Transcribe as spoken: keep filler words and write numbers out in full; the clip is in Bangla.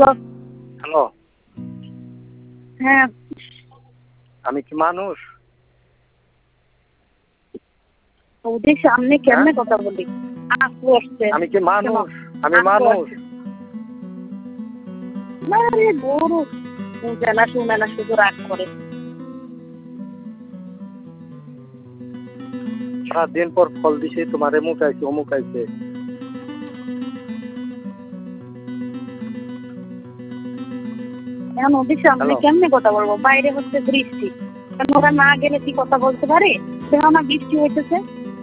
হ্যালো হ্যালো হ্যাঁ আমি কি মানুষ? ওদের সামনে কেমনে কথা বলি? আসতে আসতে আমি কি মানুষ? আমি মানুষ। আরে গরু বুঝে না শুনে না শুধু রাগ করে। সারাদিন পর ফল দিছি, তোমারে মুখাইছে অমুকাইছে। এখন ওদের সামনে কেমনে কথা বলবো? বাইরে হচ্ছে বৃষ্টি, ওরা না গেলে কি কথা বলতে পারে? দেখো না বৃষ্টি হইতেছে।